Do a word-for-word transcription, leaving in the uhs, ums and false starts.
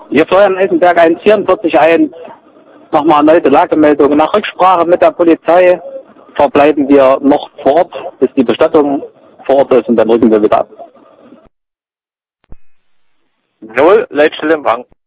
Hier Florian Eisenberg eins vierundvierzig eins. Nochmal erneute Lagemeldung. Nach Rücksprache mit der Polizei verbleiben wir noch vor Ort, bis die Bestattung vor Ort ist und dann rücken wir wieder ab. Null, Leitstelle Empfang.